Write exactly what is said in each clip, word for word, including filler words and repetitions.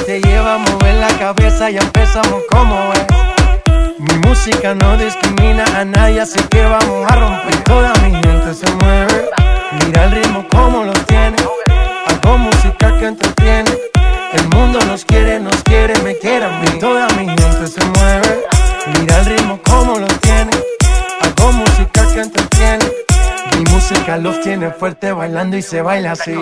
te lleva a mover la cabeza, ya empezamos como es. Mi música no discrimina a nadie, así que vamos a romper. Toda mi gente se mueve, mira el ritmo como lo tiene. Hago música que entretiene, el mundo nos quiere, nos quiere, me quiere a mí. Toda mi gente se mueve, mira el ritmo como lo tiene. Hago música que entretiene, mi música los tiene fuerte bailando y se baila así.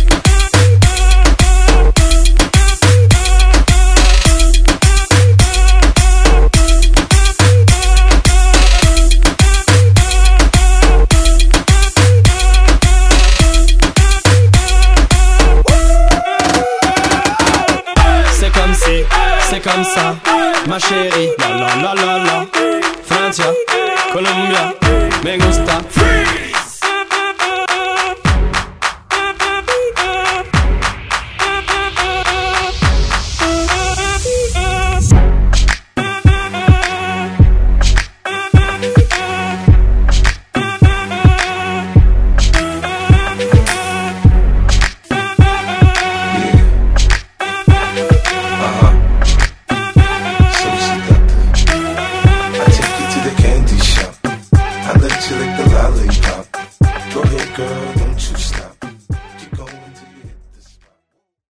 C'est comme ça, ma chérie, la la la la la. Francia, Colombia, me gusta.